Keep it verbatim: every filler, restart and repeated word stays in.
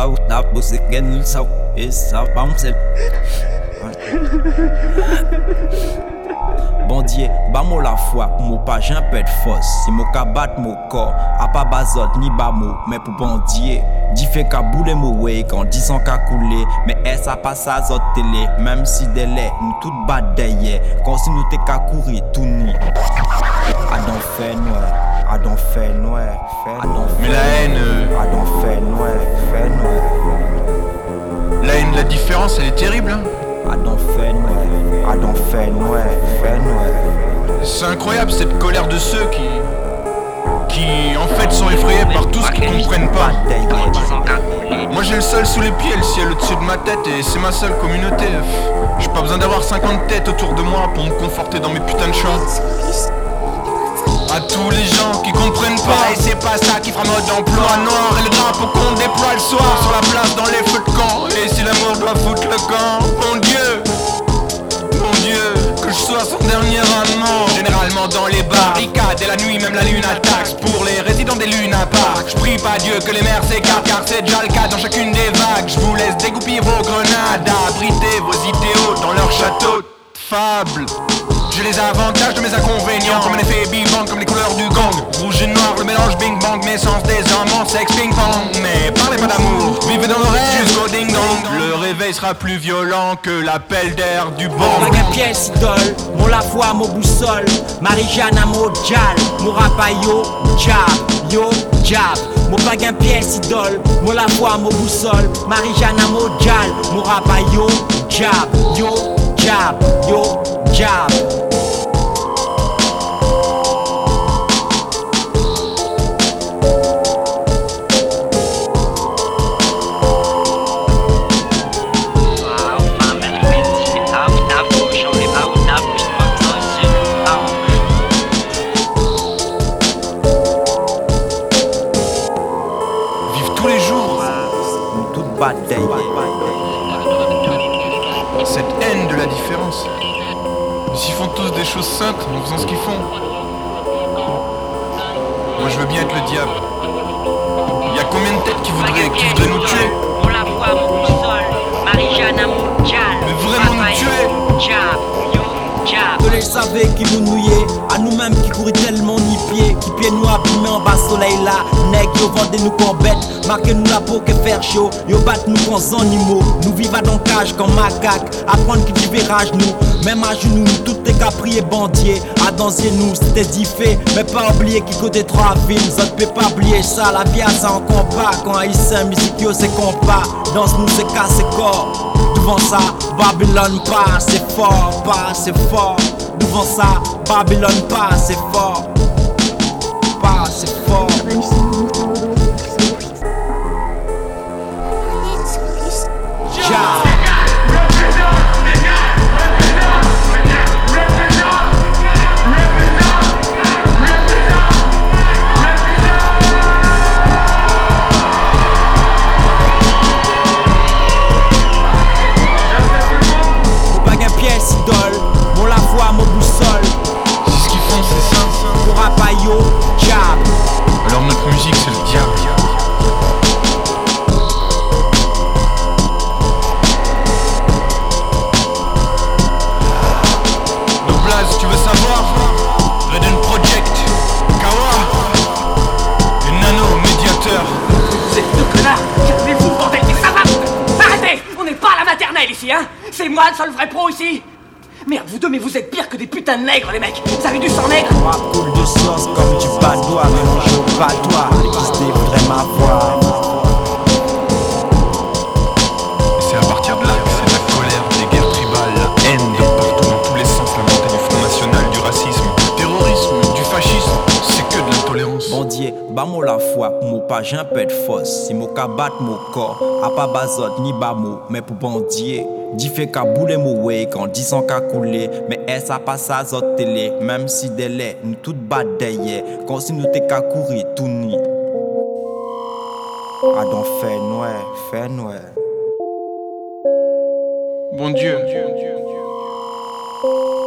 out na music gen so is a bounce. Bon Dieu, ba mo la foi pour mon pas j'en pète force. Si mon ka bat mon corps, a pas bazot ni ba mo, mais pour bon Dieu, di fait ka boule mo way quand dix ans ka coulé, mais est ça pas ça zot télé, même si délai nous tout bat derrière, quand si nous te ka courir tout nuit. I don't fait noir, I don't fait noir, fait noir. Mais la haine, euh... I don't fait noir, fait noir. La haine, la différence, elle est terrible, hein. I don't fait noir, I don't fait noir, fait noir. C'est incroyable cette colère de ceux qui, qui en fait sont effrayés par tout ce qu'ils comprennent pas. Moi j'ai le sol sous les pieds, le ciel au-dessus de ma tête et c'est ma seule communauté. J'ai pas besoin d'avoir cinquante têtes autour de moi pour me conforter dans mes putains de chants. À tous les gens qui comprennent pas, et c'est pas ça qui fera mode emploi noir. Et le drapeau qu'on déploie le soir sur la place dans les feux de camp. Et si l'amour doit foutre le camp, mon Dieu, mon Dieu, que je sois son dernier amant. Généralement dans les barricades et la nuit même la lune attaque. Pour les résidents des lunes à part, je prie pas Dieu que les mers s'écartent, car c'est déjà le cas dans chacune des vagues. Je vous laisse dégoupiller vos grenades, abriter vos idéaux dans leur château de fable. J'ai les avantages de mes inconvénients, comme un effet big-bang, comme les couleurs du gang. Rouge et noir, le mélange bing-bang, naissance des hommes en sexe ping-pong. Mais parlez pas d'amour, vivez dans le rêve jusqu'au ding-dong. Le réveil sera plus violent que l'appel d'air du bon. Mon bague pièce idole, mon la foi, mon boussole. Marie-Jeanne à mon djal, mon rapayo, jab, yo, jab. Mon bague pièce idole, mon la foi, mon boussole. Marie-Jeanne à mon djal, mon rapayo, jab, yo, jab, yo, jab. Tous les jours, toute bataille. Cette haine de la différence. Ils font tous des choses saintes en faisant ce qu'ils font. Moi je veux bien être le diable. Il y a combien de têtes qui voudraient, qui voudraient nous tuer? On la voit mon sol, Marie-Jeanne à mon djal. Mais vraiment nous tuer? Jab, yo, jab. Je les savais qui nous nouillaient, à nous-mêmes qui couraient tellement ni pieds, qui pieds nous abîmés en bas soleil là. Nèg yo vendez nous comme bête, marquez nous la peau que faire chaud. Yo bat nous comme animaux, nous vivons dans cage comme macaque. Apprendre qui dit virage nous, même à genoux nous tout est capri et bandier. À danser nous c'était diffé, mais pas oublier qui côté trois villes. Ça ne peut pas oublier ça, la vie a ça en combat. Quand haïtien musique yo c'est compas, danse nous c'est casse corps. Devant ça, Babylone pas c'est fort, pas c'est fort. Devant ça, Babylone pas c'est fort, pas c'est fort. Ja. Mon la foi, mon boussole. C'est ce qu'ils font, c'est ça. Mon rapayo, jab. Alors notre musique c'est le diable. Nos blazes, tu veux savoir? Redden Project, Kawa et Nano Médiateur. Vous êtes deux connards, calmez-vous bordel, mais ça va! Arrêtez! On n'est pas à la maternelle ici, hein! C'est moi le seul vrai pro ici! Merde, vous deux, mais vous êtes pire que des putains de nègres, les mecs! Vous avez du sang nègre! Moi, coule de sauce comme du padois, mélange au patois. L'équité voudrait m'avoir. Et c'est à partir de là que c'est la colère, des guerres tribales, la haine de partout, dans tous les sens, la montée du Front National, du racisme, du terrorisme, du fascisme. C'est que de l'intolérance. Bon Dieu, ba mo la foi pour mon pas j'en pète force. Si mon ka bat mon corps, a pas bazot ni ba mo, mais pour bon Dieu. Di fait ka boule mo way quand dix ans ka coulé, mais est ça pas ça zot télé, même si délai nous tout bat derrière, quand si nous te ka courir tout nuit. A donc fait noir, fait noir. Bon Dieu. Bon Dieu, Dieu, Dieu.